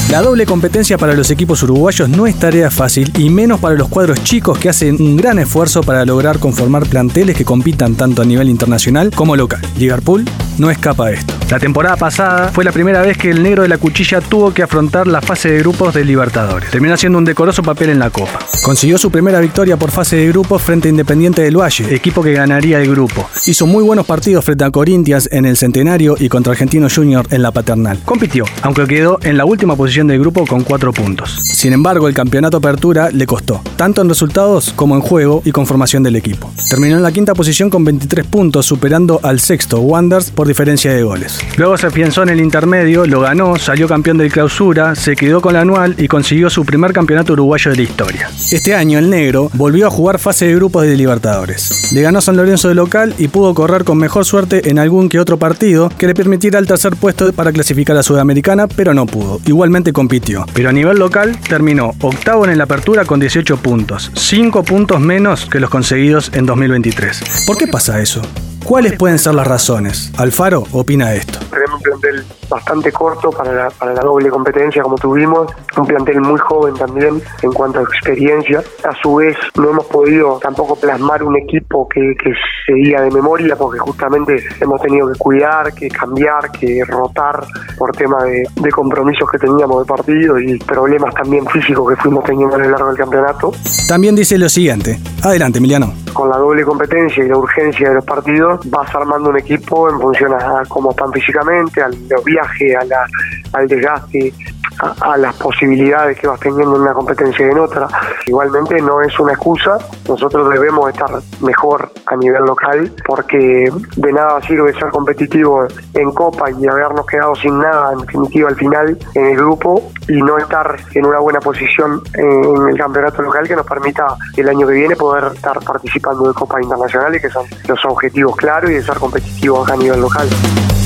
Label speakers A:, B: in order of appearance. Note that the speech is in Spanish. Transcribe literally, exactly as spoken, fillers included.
A: La doble competencia para los equipos uruguayos no es tarea fácil, y menos para los cuadros chicos que hacen un gran esfuerzo para lograr conformar planteles que compitan tanto a nivel internacional como local. Liverpool no escapa a esto. La temporada pasada fue la primera vez que el negro de la cuchilla tuvo que afrontar la fase de grupos de Libertadores. Terminó haciendo un decoroso papel en la Copa. Consiguió su primera victoria por fase de grupos frente a Independiente del Valle, equipo que ganaría el grupo. Hizo muy buenos partidos frente a Corinthians en el Centenario y contra Argentinos Juniors en la Paternal. Compitió, aunque quedó en la última posición del grupo con cuatro puntos. Sin embargo, el campeonato Apertura le costó, tanto en resultados como en juego y conformación del equipo. Terminó en la quinta posición con veintitrés puntos, superando al sexto Wanderers por diferencia de goles. Luego se afianzó en el intermedio, lo ganó, salió campeón del Clausura, se quedó con la anual y consiguió su primer campeonato uruguayo de la historia. Este año el negro volvió a jugar fase de grupos de Libertadores. Le ganó a San Lorenzo de local y pudo correr con mejor suerte en algún que otro partido que le permitiera el tercer puesto para clasificar a Sudamericana, pero no pudo. Igualmente compitió, pero a nivel local terminó octavo en la Apertura con dieciocho puntos, cinco puntos menos que los conseguidos en dos mil veintitrés. ¿Por qué pasa eso? ¿Cuáles pueden ser las razones? Alfaro opina esto.
B: Tenemos un plantel bastante corto para la, para la doble competencia como tuvimos, un plantel muy joven también en cuanto a experiencia. A su vez no hemos podido tampoco plasmar un equipo que, que se diga de memoria, porque justamente hemos tenido que cuidar, que cambiar, que rotar por tema de, de compromisos que teníamos de partido y problemas también físicos que fuimos teniendo a lo largo del campeonato.
A: También dice lo siguiente. Adelante, Emiliano.
B: Con la doble competencia y la urgencia de los partidos, vas armando un equipo en función a cómo están físicamente, al viaje, a la, al desgaste, a, a las posibilidades que vas teniendo en una competencia y en otra. Igualmente no es una excusa, nosotros debemos estar mejor a nivel local, porque de nada sirve ser competitivo en Copa y habernos quedado sin nada en definitiva al final en el grupo y no estar en una buena posición en el campeonato local que nos permita el año que viene poder estar participando de Copas internacionales, que son los objetivos claros, y de ser competitivos a nivel local.